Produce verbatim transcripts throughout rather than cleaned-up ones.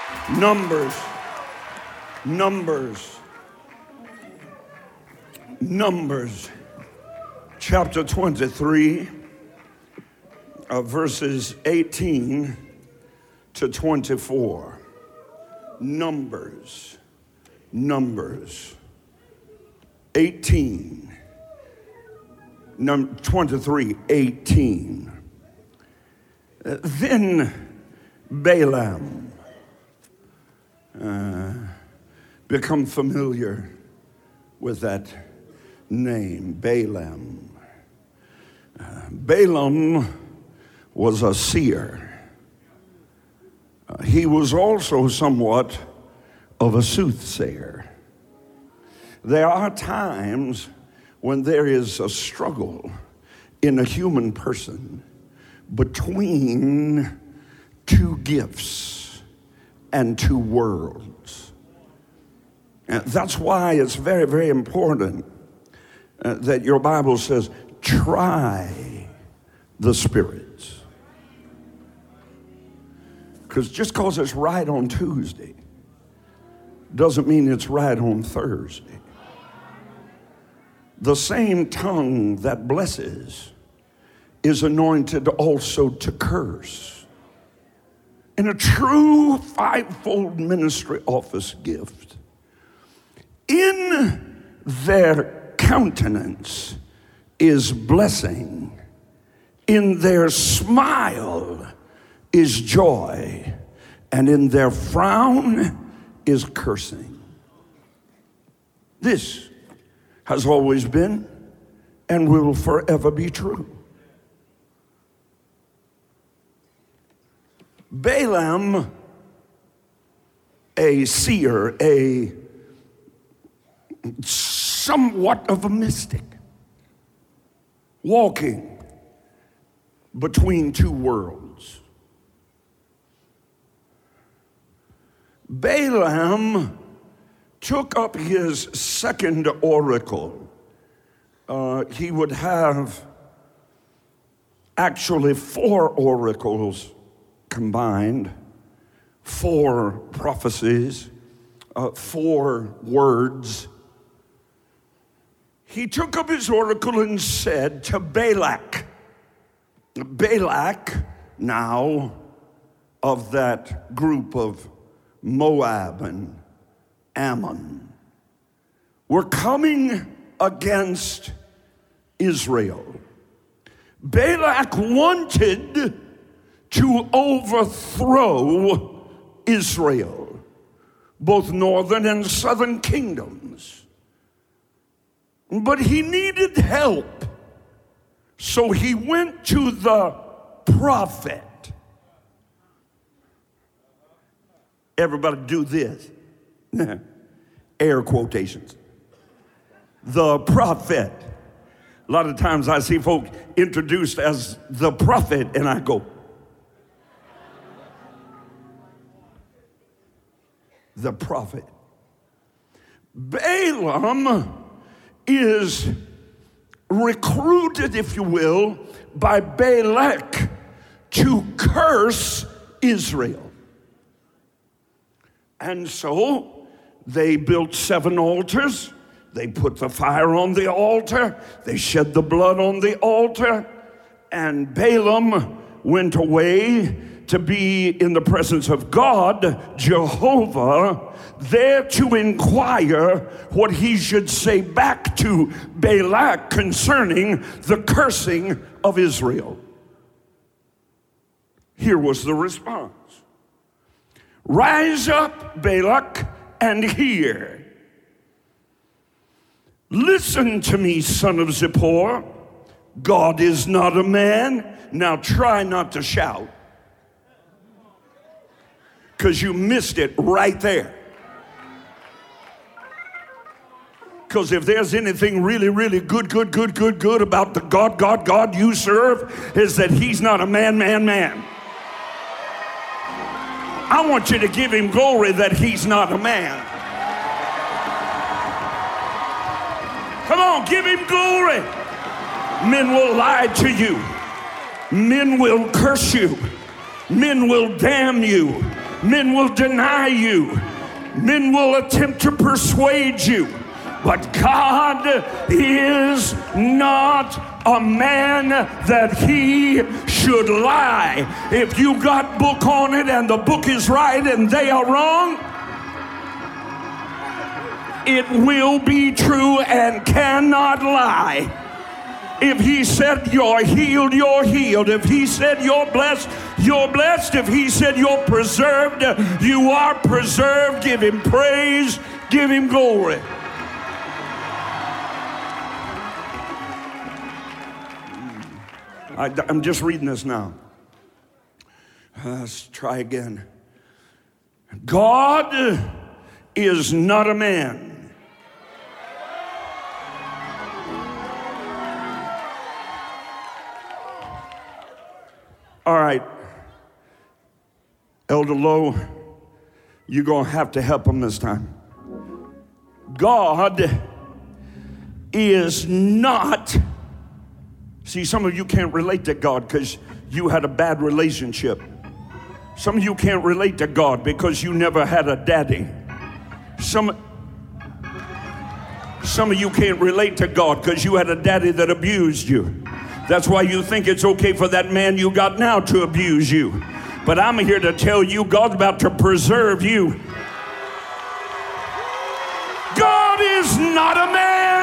Numbers, Numbers, Numbers, chapter twenty-three, uh, verses eighteen to twenty-four. Numbers, Numbers, eighteen, num- twenty-three, eighteen. Uh, then Balaam. Uh, become familiar with that name, Balaam. Uh, Balaam was a seer. Uh, he was also somewhat of a soothsayer. There are times when there is a struggle in a human person between two gifts and two worlds. And that's why it's very, very important uh, that your Bible says, try the spirits. Because just because it's right on Tuesday doesn't mean it's right on Thursday. The same tongue that blesses is anointed also to curse. In a true fivefold ministry office gift, in their countenance is blessing, in their smile is joy, and in their frown is cursing. This has always been and will forever be true. Balaam, a seer, a somewhat of a mystic, walking between two worlds. Balaam took up his second oracle. Uh, he would have actually four oracles combined, four prophecies, uh, four words. He took up his oracle and said to Balak, Balak now of that group of Moab and Ammon, were coming against Israel. Balak wanted to overthrow Israel, both northern and southern kingdoms. But he needed help, so he went to the prophet. Everybody do this. Air quotations. The prophet. A lot of times I see folk introduced as the prophet, and I go, the prophet. Balaam is recruited, if you will, by Balak to curse Israel. And so they built seven altars. They put the fire on the altar. They shed the blood on the altar. And Balaam went away to be in the presence of God, Jehovah, there to inquire what he should say back to Balak concerning the cursing of Israel. Here was the response. Rise up, Balak, and hear. Listen to me, son of Zippor. God is not a man. Now try not to shout, because you missed it right there. Because if there's anything really, really good, good, good, good, good about the God, God, God you serve, is that he's not a man, man, man. I want you to give him glory that he's not a man. Come on, give him glory. Men will lie to you. Men will curse you. Men will damn you. Men will deny you. Men will attempt to persuade you. But God is not a man that he should lie. If you got book on it and the book is right and they are wrong, it will be true and cannot lie. If he said you're healed, you're healed. If he said you're blessed, you're blessed. If he said you're preserved, you are preserved. Give him praise, give him glory. I, I'm just reading this now. Let's try again. God is not a man. All right, Elder Lowe, you're going to have to help him this time. God is not, see, some of you can't relate to God because you had a bad relationship. Some of you can't relate to God because you never had a daddy. Some, some of you can't relate to God because you had a daddy that abused you. That's why you think it's okay for that man you got now to abuse you. But I'm here to tell you, God's about to preserve you. God is not a man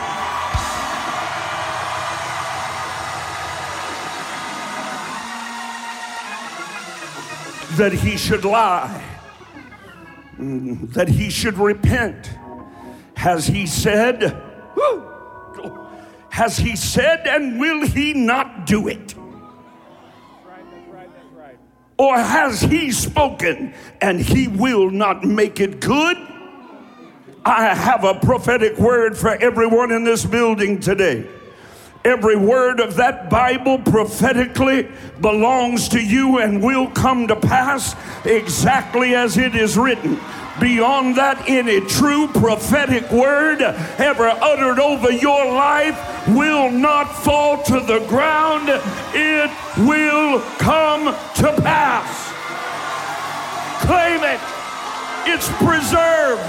that he should lie, that he should repent. Has he said, whoo, has he said, and will he not do it? That's right, that's right, that's right. Or has he spoken and he will not make it good? I have a prophetic word for everyone in this building today. Every word of that Bible prophetically belongs to you and will come to pass exactly as it is written. Beyond that, any true prophetic word ever uttered over your life will not fall to the ground. It will come to pass. Claim it. It's preserved.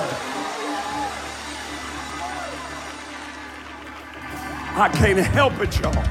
I can't help it, y'all.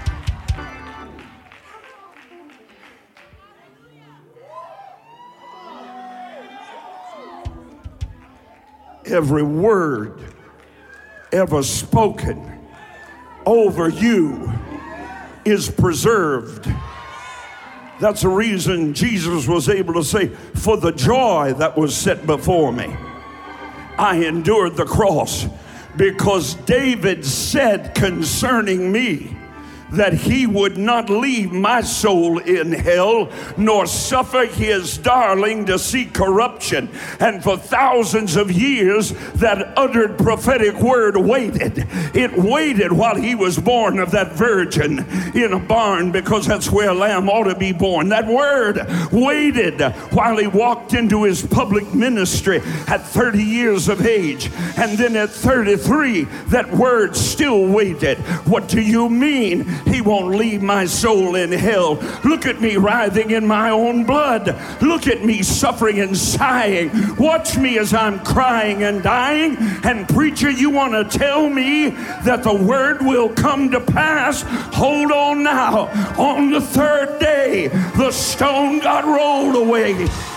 Every word ever spoken over you is preserved. That's the reason Jesus was able to say, for the joy that was set before me, I endured the cross. Because David said concerning me that he would not leave my soul in hell, nor suffer his darling to see corruption. And for thousands of years, that uttered prophetic word waited. It waited while he was born of that virgin in a barn, because that's where a lamb ought to be born. That word waited while he walked into his public ministry at thirty years of age. And then at thirty-three, that word still waited. What do you mean? He won't leave my soul in hell. Look at me writhing in my own blood. Look at me suffering and sighing. Watch me as I'm crying and dying. And preacher, you want to tell me that the word will come to pass? Hold on now. On the third day, the stone got rolled away.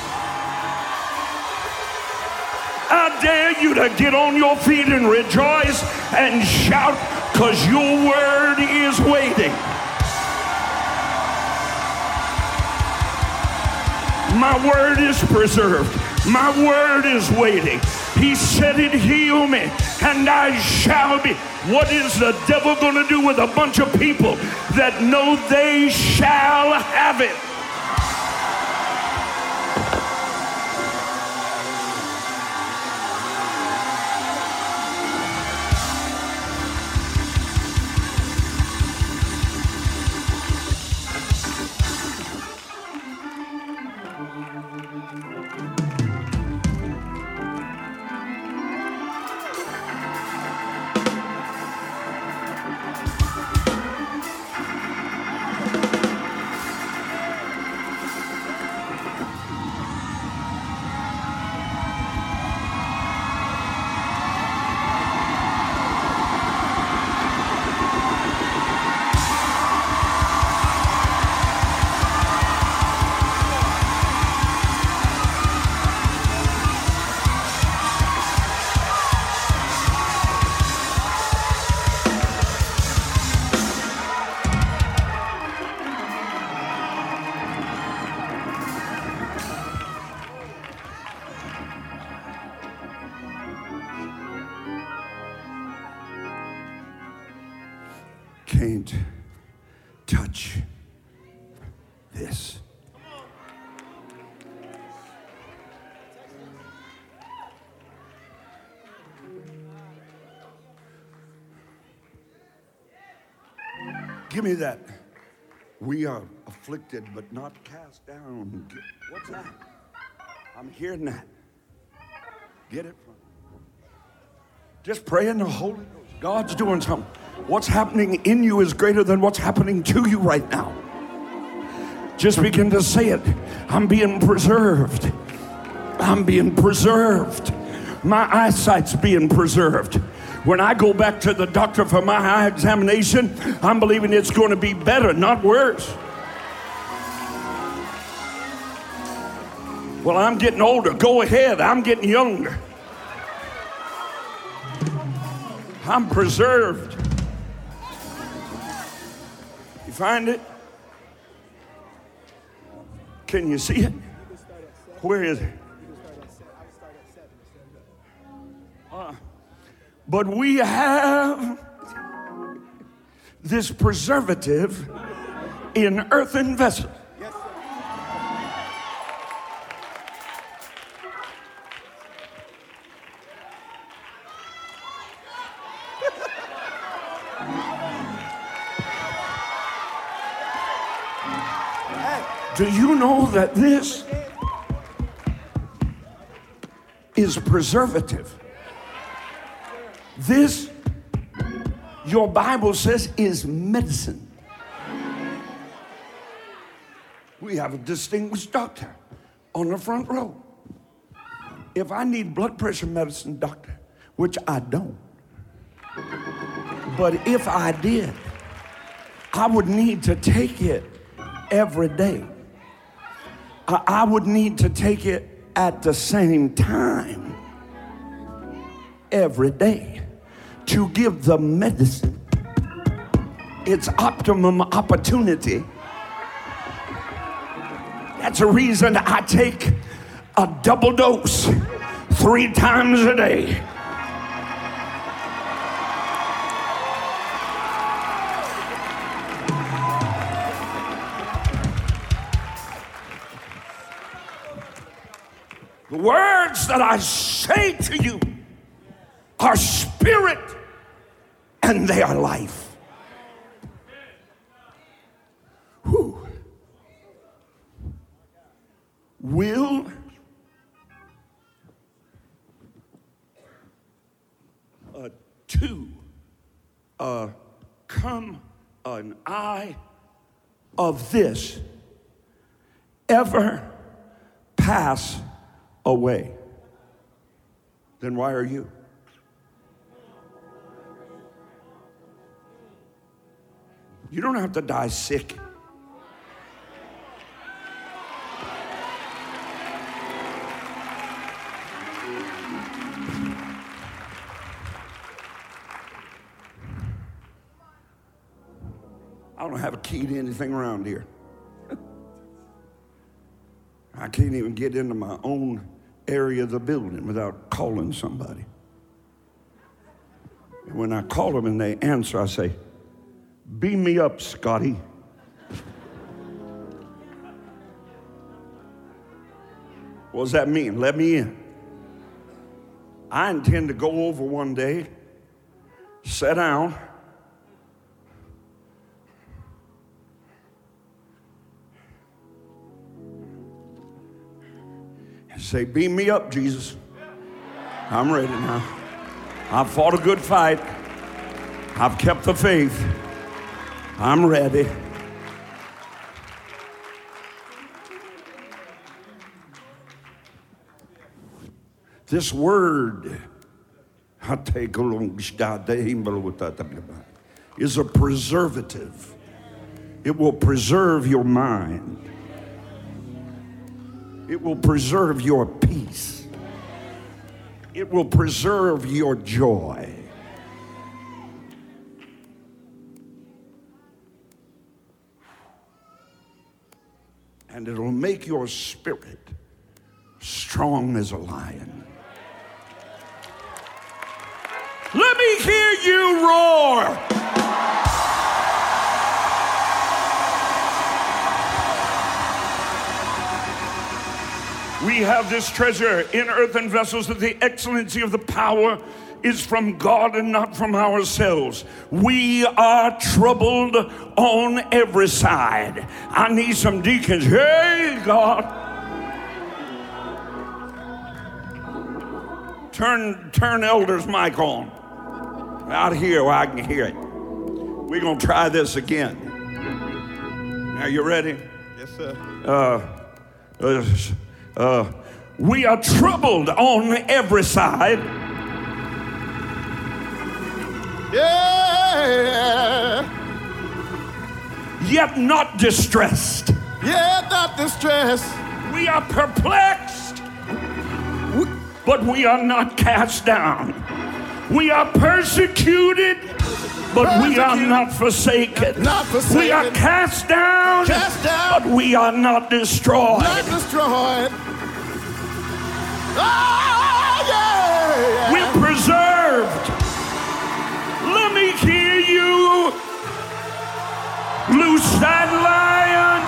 I dare you to get on your feet and rejoice and shout, because your word is waiting. My word is preserved. My word is waiting. He said it, heal me, and I shall be. What is the devil going to do with a bunch of people that know they shall have it? can't touch this. Give me that. We are afflicted but not cast down. What's that? I'm hearing that. Get it from just pray in the Holy Ghost. God's doing something. What's happening in you is greater than what's happening to you right now. Just begin to say it. I'm being preserved. I'm being preserved. My eyesight's being preserved. When I go back to the doctor for my eye examination, I'm believing it's going to be better, not worse. Well, I'm getting older. Go ahead. I'm getting younger. I'm preserved. You find it? Can you see it? Where is it? Uh, but we have this preservative in earthen vessels. Do you know that this is preservative? This, your Bible says, is medicine. We have a distinguished doctor on the front row. If I need blood pressure medicine, doctor, which I don't, but if I did, I would need to take it every day. I would need to take it at the same time every day to give the medicine its optimum opportunity. That's a reason I take a double dose three times a day. The words that I say to you are spirit and they are life. Whew. Will uh, to uh, come an eye of this ever pass away? Then why are you? You don't have to die sick. I don't have a key to anything around here. I can't even get into my own area of the building without calling somebody. And when I call them and they answer, I say, beam me up, Scotty. What does that mean? Let me in. I intend to go over one day, sit down, and say, beam me up, Jesus. I'm ready now. I've fought a good fight. I've kept the faith. I'm ready. This word is a preservative. It will preserve your mind. It will preserve your peace. It will preserve your joy. And it'll make your spirit strong as a lion. Let me hear you roar. We have this treasure in earthen vessels, that the excellency of the power is from God and not from ourselves. We are troubled on every side. I need some deacons. Hey, God. Turn, turn Elder's mic on. Out here where I can hear it. We're going to try this again. Are you ready? Yes, sir. Uh, uh, uh, we are troubled on every side. Yeah. Yet not distressed. Yeah, not distressed. We are perplexed, but we are not cast down. We are persecuted, but persecuted. We are not forsaken. Not forsaken. We are cast down, cast down, but we are not destroyed. Not destroyed. Oh, yeah. We're preserved. Let me hear you. Loose that lion.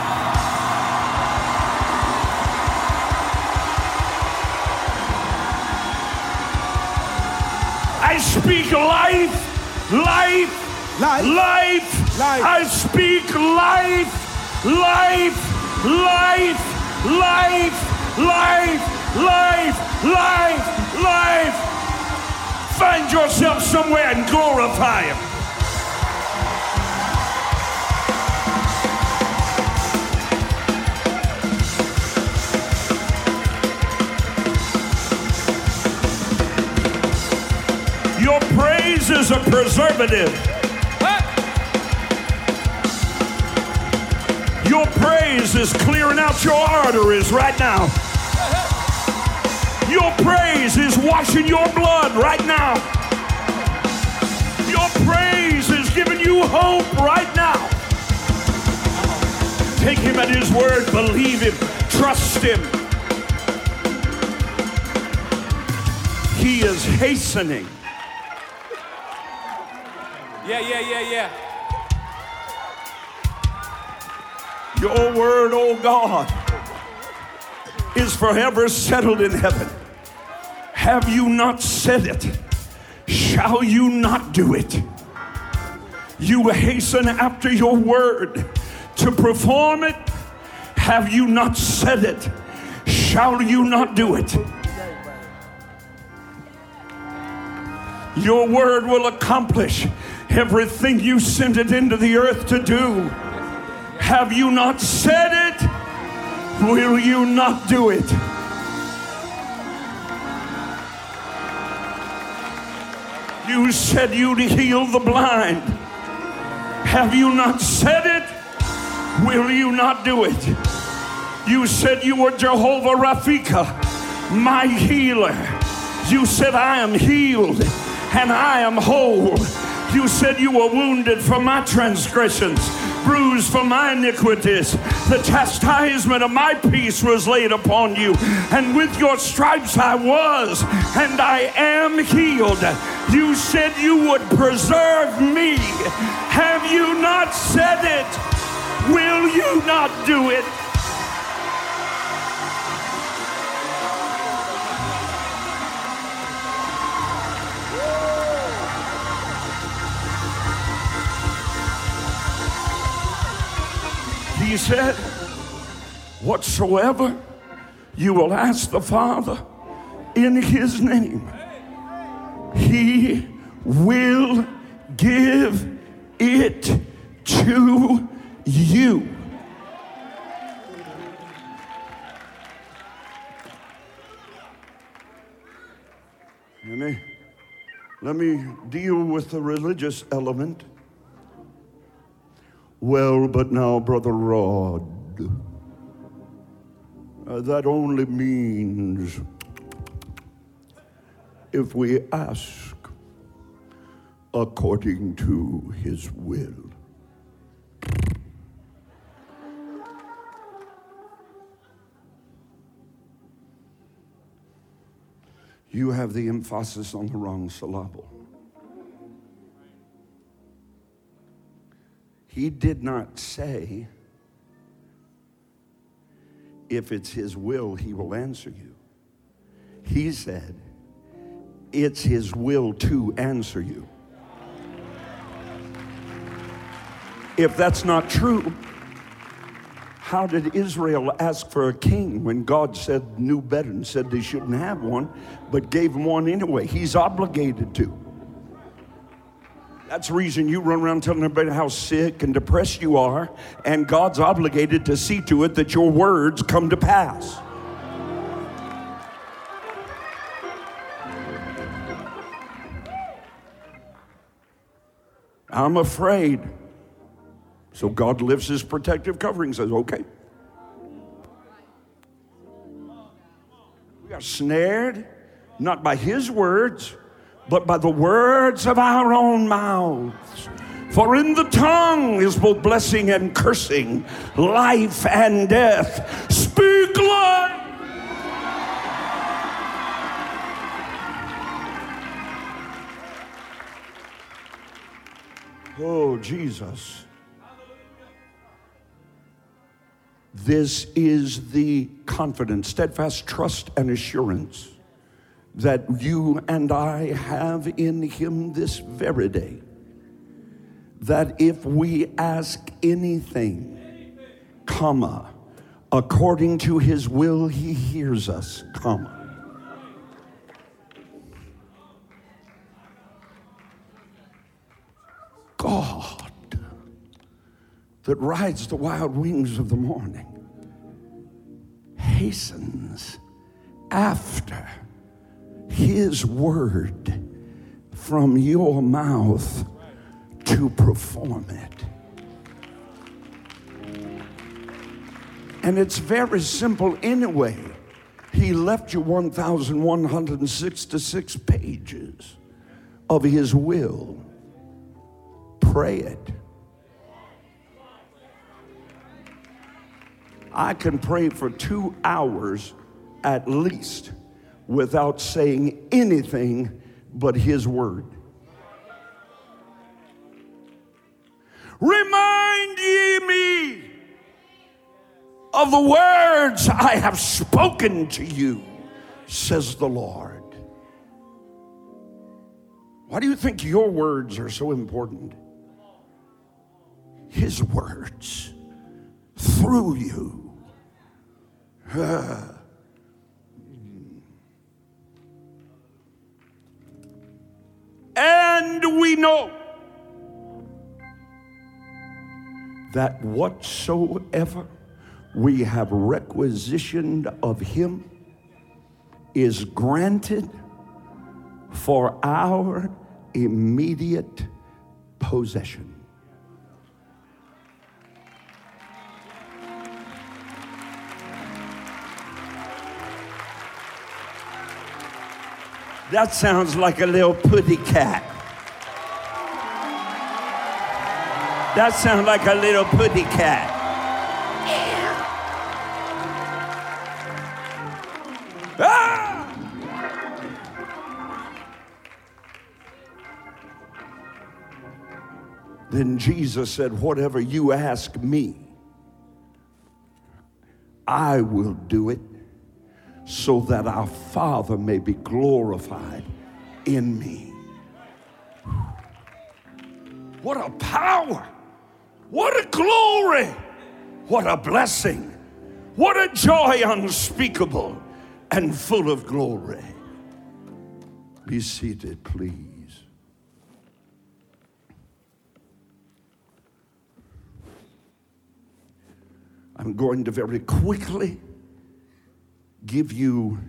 I speak life, life, life, life. life. I speak life, life, life, life, life, life, life, life. Find yourself somewhere and glorify Him. Your praise is a preservative. Your praise is clearing out your arteries right now. Your praise is washing your blood right now. Your praise is giving you hope right now. Take Him at His word, believe Him, trust Him. He is hastening. Yeah, yeah, yeah, yeah. Your word, oh God, is forever settled in heaven. Have you not said it? Shall you not do it? You hasten after your word to perform it. Have you not said it? Shall you not do it? Your word will accomplish everything you sent it into the earth to do. Have you not said it? Will you not do it? You said you'd heal the blind. Have you not said it? Will you not do it? You said you were Jehovah Rafika, my healer. You said I am healed and I am whole. You said you were wounded for my transgressions, bruised for my iniquities. The chastisement of my peace was laid upon you, and with your stripes I was, and I am healed. You said you would preserve me. Have you not said it? Will you not do it? He said, whatsoever you will ask the Father in His name, He will give it to you. Let me, let me deal with the religious element. Well, but now, Brother Rod, uh, that only means if we ask according to His will. You have the emphasis on the wrong syllable. He did not say, if it's his will, he will answer you. He said, it's his will to answer you. If that's not true, how did Israel ask for a king when God said, knew better and said they shouldn't have one, but gave them one anyway? He's obligated to. That's the reason you run around telling everybody how sick and depressed you are, and God's obligated to see to it that your words come to pass. I'm afraid. So God lifts his protective covering and says, okay. We are snared, not by his words, but by the words of our own mouths. For in the tongue is both blessing and cursing, life and death. Speak life. Oh, Jesus. This is the confidence, steadfast trust, and assurance that you and I have in him this very day. That if we ask anything, comma, according to his will, he hears us, comma. God that rides the wild wings of the morning hastens after his word from your mouth to perform it. And it's very simple anyway. He left you one thousand one hundred sixty-six pages of his will. Pray it. I can pray for two hours at least without saying anything but his word. Remind ye me of the words I have spoken to you, says the Lord. Why do you think your words are so important? His words through you. Uh. And we know that whatsoever we have requisitioned of him is granted for our immediate possession. That sounds like a little putty cat. That sounds like a little putty cat. Ah! Then Jesus said, whatever you ask me, I will do it, so that our Father may be glorified in me. What a power! What a glory! What a blessing! What a joy unspeakable and full of glory. Be seated, please. I'm going to very quickly give you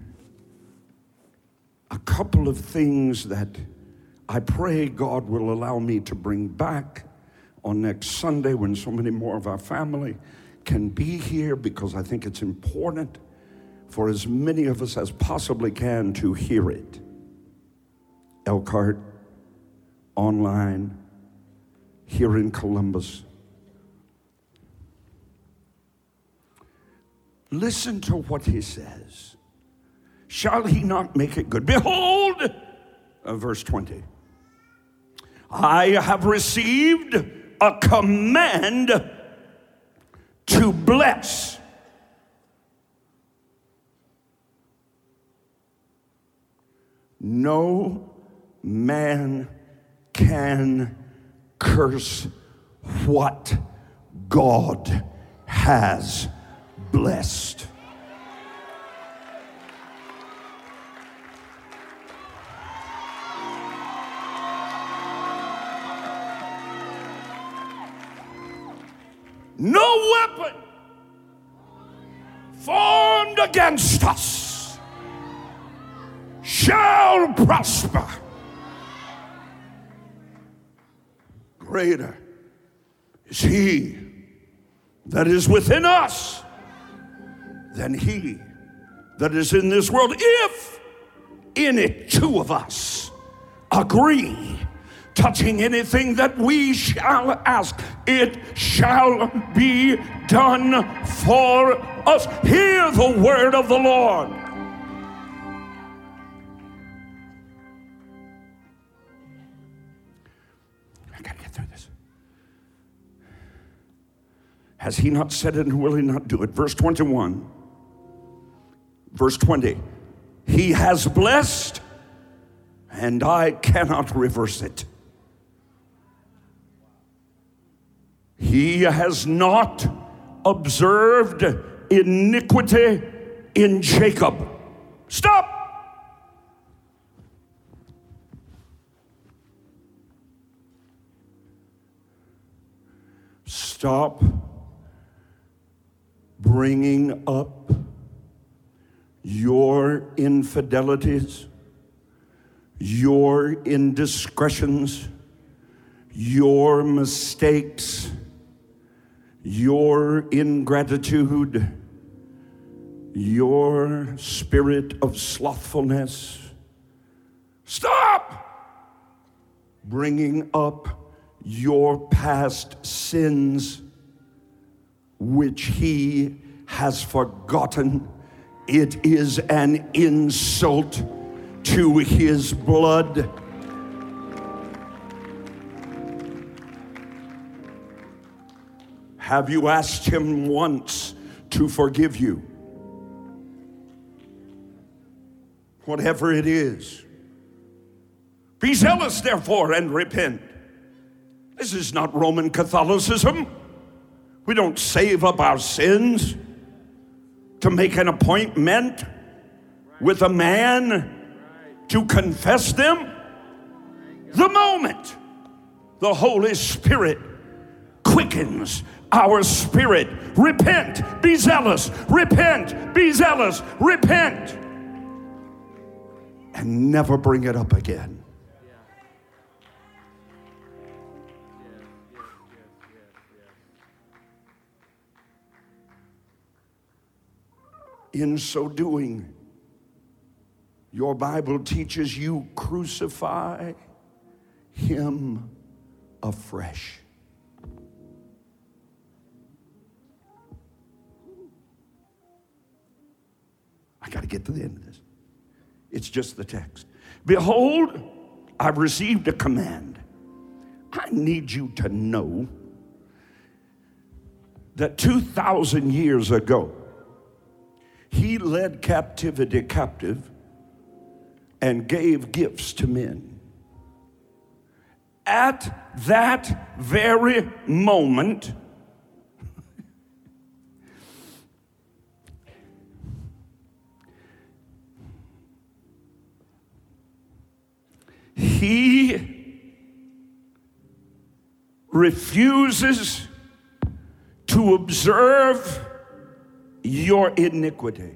a couple of things that I pray God will allow me to bring back on next Sunday when so many more of our family can be here, because I think it's important for as many of us as possibly can to hear it. Elkhart, online, here in Columbus. Listen to what he says. Shall he not make it good? Behold, uh, verse twenty. I have received a command to bless. No man can curse what God has blessed. No weapon formed against us shall prosper. Greater is he that is within us than he that is in this world. If in it two of us agree touching anything that we shall ask, it shall be done for us. Hear the word of the Lord. I gotta get through this. Has he not said it, and will he not do it? Verse twenty-one. Verse twenty. He has blessed, and I cannot reverse it. He has not observed iniquity in Jacob. Stop! Stop bringing up your infidelities, your indiscretions, your mistakes, your ingratitude, your spirit of slothfulness. Stop bringing up your past sins, which he has forgotten. It is an insult to his blood. Have you asked him once to forgive you? Whatever it is. Be zealous, therefore, and repent. This is not Roman Catholicism. We don't save up our sins to make an appointment with a man to confess them. The moment the Holy Spirit quickens our spirit, repent, be zealous, repent, be zealous, repent, and never bring it up again. In so doing, your Bible teaches you crucify him afresh. I got to get to the end of this. It's just the text. Behold, I've received a command. I need you to know that two thousand years ago, he led captivity captive and gave gifts to men. At that very moment, he refuses to observe your iniquity.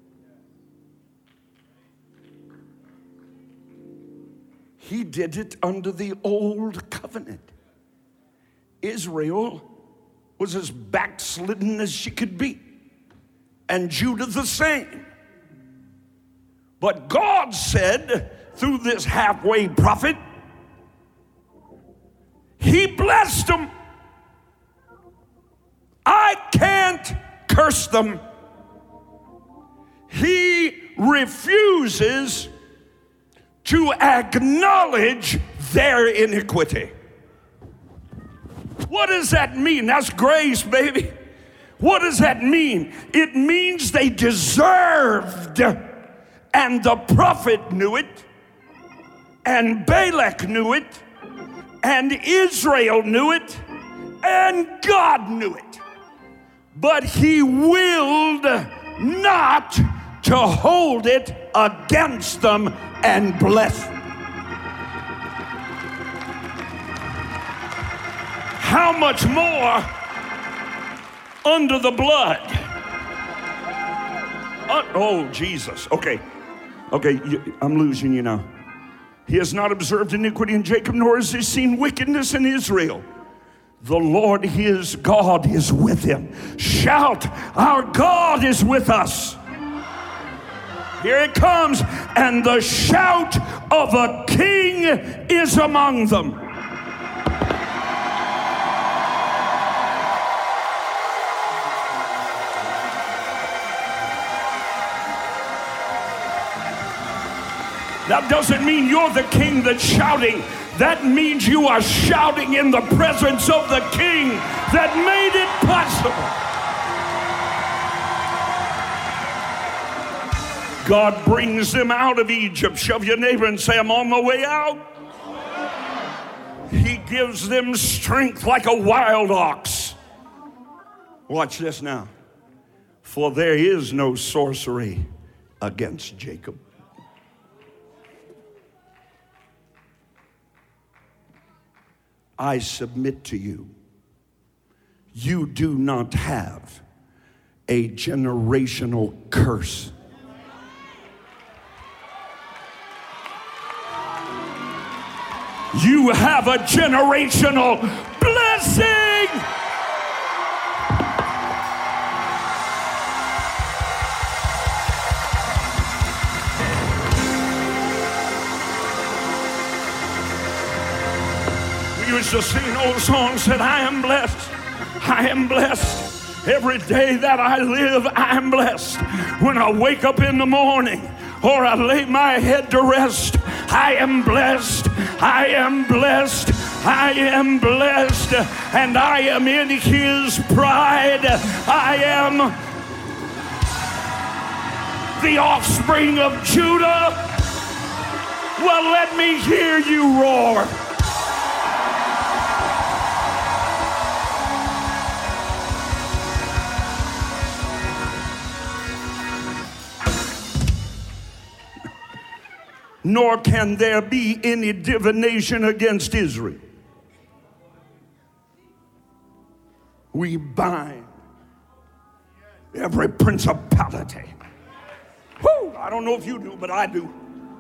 He did it under the old covenant. Israel was as backslidden as she could be, and Judah the same. But God said through this halfway prophet, he blessed them. I can't curse them. He refuses to acknowledge their iniquity. What does that mean? That's grace, baby. What does that mean? It means they deserved, and the prophet knew it, and Balak knew it, and Israel knew it, and God knew it. But he willed not to hold it against them and bless them. How much more under the blood? Uh, oh, Jesus. Okay. Okay, you, I'm losing you now. He has not observed iniquity in Jacob, nor has he seen wickedness in Israel. The Lord his God is with him. Shout, our God is with us. Here it comes. And the shout of a king is among them. That doesn't mean you're the king that's shouting. That means you are shouting in the presence of the king that made it possible. God brings them out of Egypt. Shove your neighbor and say, I'm on my way out. He gives them strength like a wild ox. Watch this now. For there is no sorcery against Jacob. I submit to you, you do not have a generational curse. You have a generational blessing. We used to sing old songs that I am blessed. I am blessed. Every day that I live, I am blessed. When I wake up in the morning or I lay my head to rest, I am blessed. I am blessed. I am blessed. And I am in his pride. I am the offspring of Judah. Well, let me hear you roar. Nor can there be any divination against Israel. We bind every principality. Whew, I don't know if you do, but I do.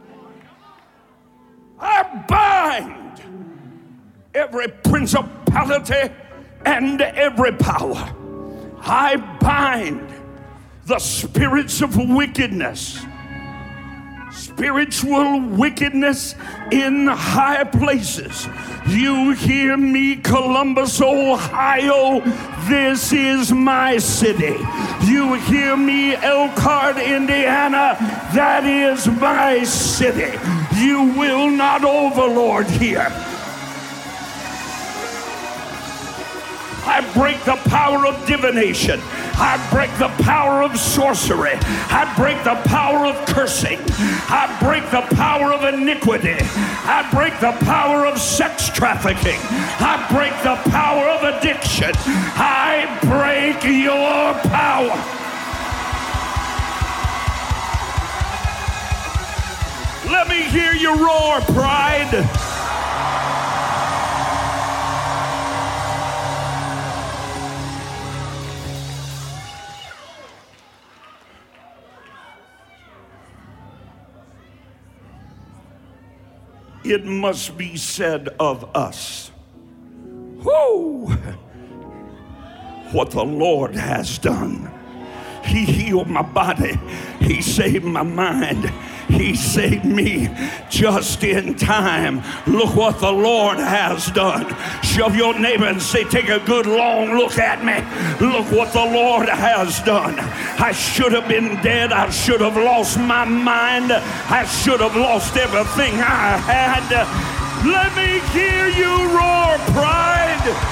I bind every principality and every power. I bind the spirits of wickedness. Spiritual wickedness in high places. You hear me, Columbus, Ohio, this is my city. You hear me, Elkhart, Indiana, that is my city. You will not overlord here. I break the power of divination. I break the power of sorcery. I break the power of cursing. I break the power of iniquity. I break the power of sex trafficking. I break the power of addiction. I break your power. Let me hear you roar, pride. It must be said of us, whoo, what the Lord has done. He healed my body. He saved my mind. He saved me just in time. Look what the Lord has done. Shove your neighbor and say, take a good long look at me. Look what the Lord has done. I should have been dead. I should have lost my mind. I should have lost everything I had. Let me hear you roar, pride.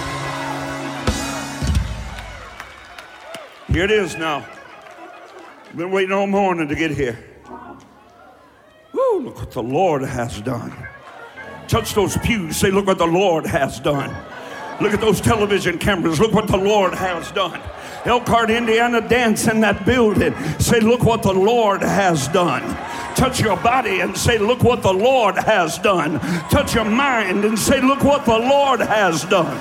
Here it is now. Been waiting all morning to get here. Woo, look what the Lord has done. Touch those pews. Say, look what the Lord has done. Look at those television cameras. Look what the Lord has done. Elkhart, Indiana, dance in that building. Say, look what the Lord has done. Touch your body and say, look what the Lord has done. Touch your mind and say, look what the Lord has done.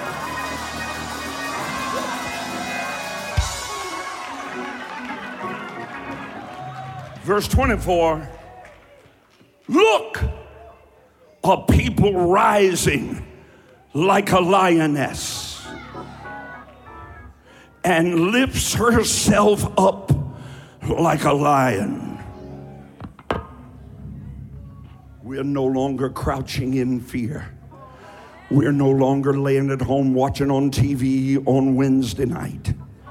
Verse twenty-four, look, a people rising like a lioness and lifts herself up like a lion. We're no longer crouching in fear. We're no longer laying at home watching on T V on Wednesday night.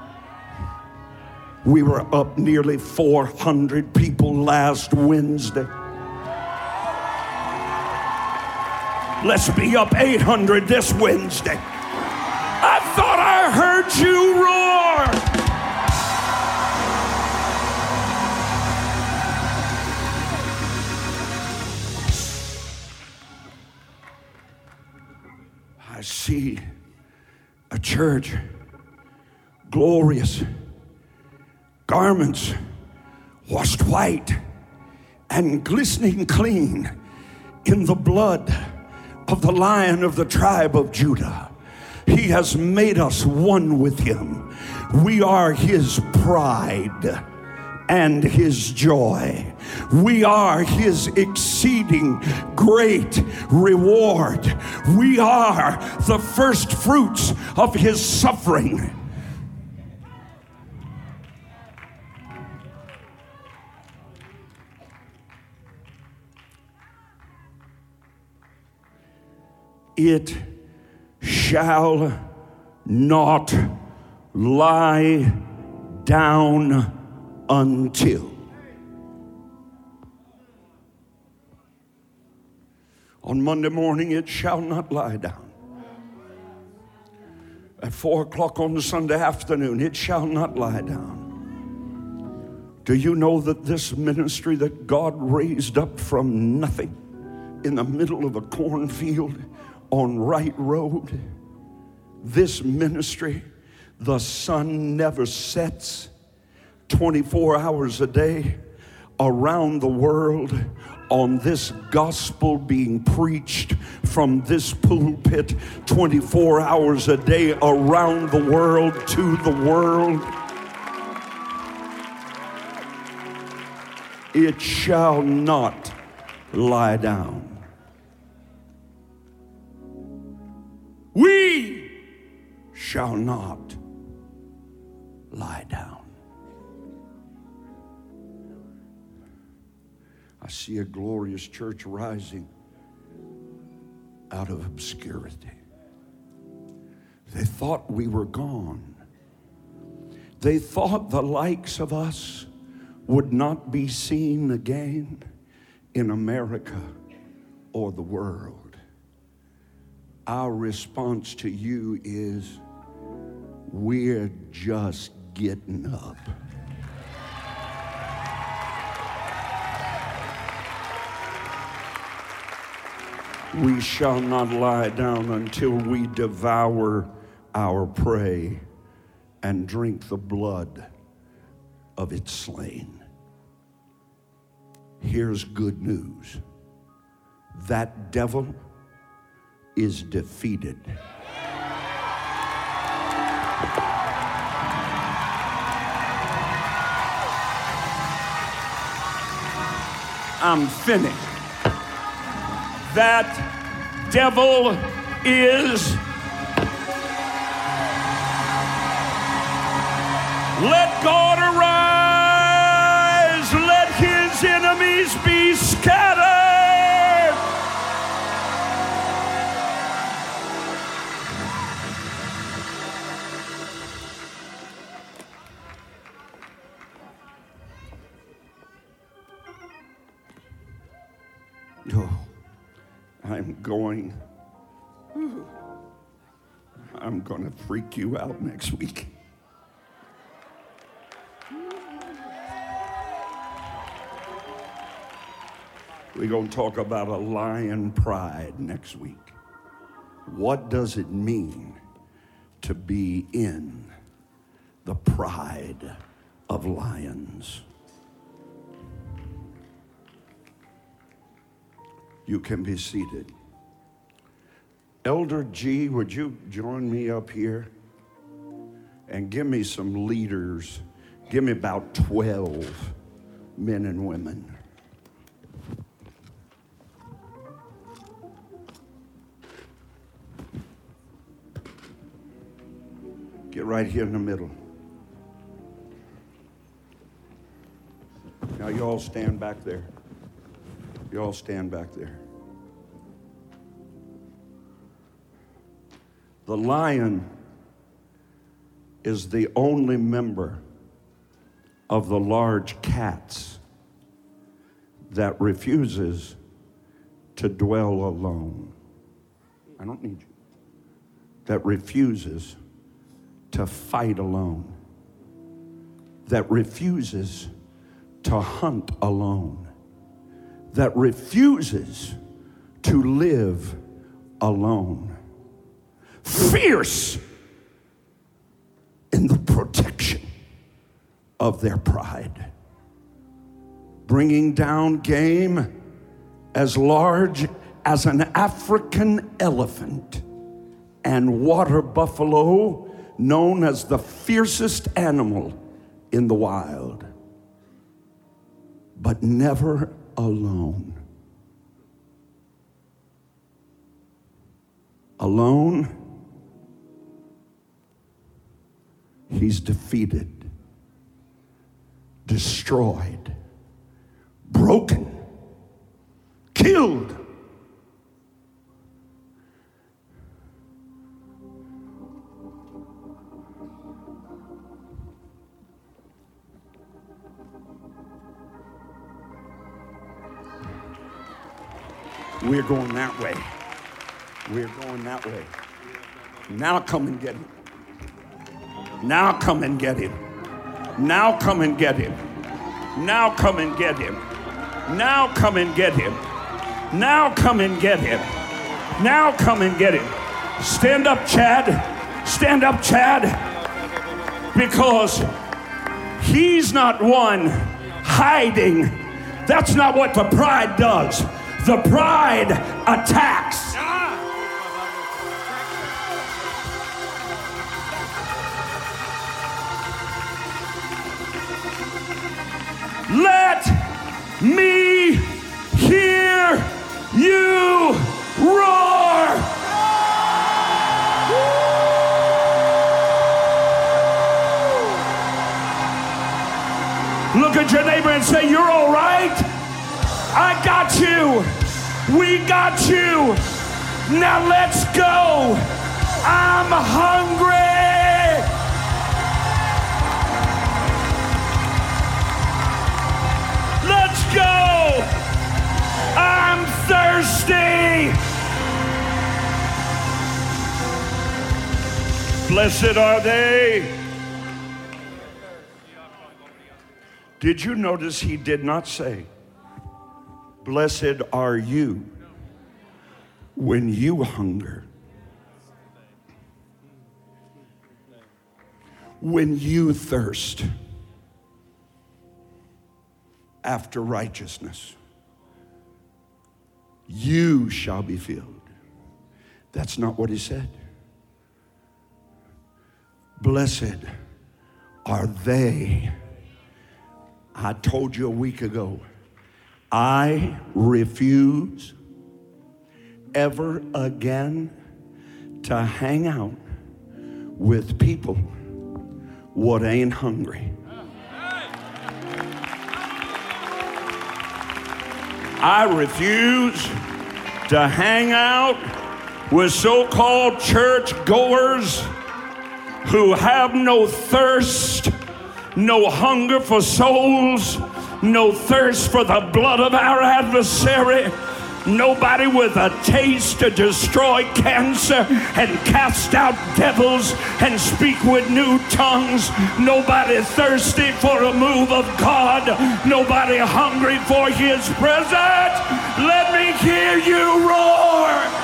We were up nearly four hundred people last Wednesday. Let's be up eight hundred this Wednesday. I thought I heard you roar. I see a church, glorious, garments washed white and glistening clean in the blood of the Lion of the tribe of Judah. He has made us one with him. We are his pride and his joy. We are his exceeding great reward. We are the first fruits of his suffering. It shall not lie down until. On Monday morning, it shall not lie down. At four o'clock on Sunday afternoon, it shall not lie down. Do you know that this ministry that God raised up from nothing in the middle of a cornfield on Wright Road, this ministry, the sun never sets, twenty-four hours a day around the world on this gospel being preached from this pulpit twenty-four hours a day around the world to the world. It shall not lie down. We shall not lie down. I see a glorious church rising out of obscurity. They thought we were gone. They thought the likes of us would not be seen again in America or the world. Our response to you is, we're just getting up. We shall not lie down until we devour our prey and drink the blood of its slain. Here's good news. That devil is defeated. I'm finished. That devil is. Let God arise. Let his enemies be scattered. Oh, I'm going. I'm going to freak you out next week. We're going to talk about a lion pride next week. What does it mean to be in the pride of lions? You can be seated. Elder G, would you join me up here and give me some leaders? Give me about twelve men and women. Get right here in the middle. Now you all stand back there. You all stand back there. The lion is the only member of the large cats that refuses to dwell alone. I don't need you. That refuses to fight alone. That refuses to hunt alone. That refuses to live alone. Fierce in the protection of their pride. Bringing down game as large as an African elephant and water buffalo, known as the fiercest animal in the wild, but never alone. Alone, he's defeated, destroyed, broken, killed. We're going that way. We're going that way. Now come and get him. Now come and get him. Now come and get him. Now come and get him. Now come and get him. Now come and get him. Now come and get him. Stand up, Chad. Stand up, Chad. Because he's not one hiding. That's not what the pride does. The pride attacks. Let me hear you roar. Look at your neighbor and say, you're all right. I got you. We got you. Now let's go. I'm hungry. Let's go. I'm thirsty. Blessed are they. Did you notice he did not say, blessed are you when you hunger, when you thirst after righteousness, you shall be filled. That's not what he said. Blessed are they. I told you a week ago, I refuse ever again to hang out with people what ain't hungry. I refuse to hang out with so-called church goers who have no thirst, no hunger for souls, no thirst for the blood of our adversary. Nobody with a taste to destroy cancer and cast out devils and speak with new tongues. Nobody thirsty for a move of God. Nobody hungry for his presence. Let me hear you roar.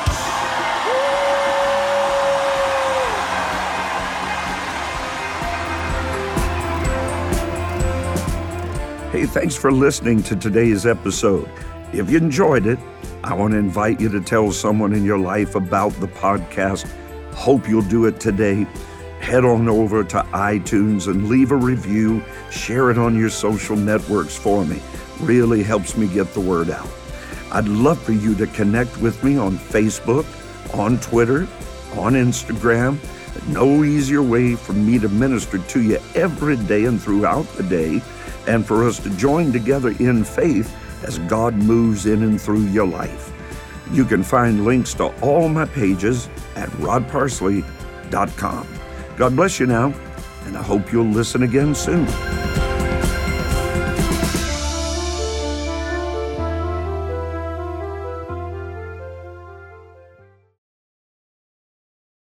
Hey, thanks for listening to today's episode. If you enjoyed it, I want to invite you to tell someone in your life about the podcast. Hope you'll do it today. Head on over to iTunes and leave a review. Share it on your social networks for me. Really helps me get the word out. I'd love for you to connect with me on Facebook, on Twitter, on Instagram. No easier way for me to minister to you every day and throughout the day, and for us to join together in faith as God moves in and through your life. You can find links to all my pages at rod parsley dot com. God bless you now, and I hope you'll listen again soon.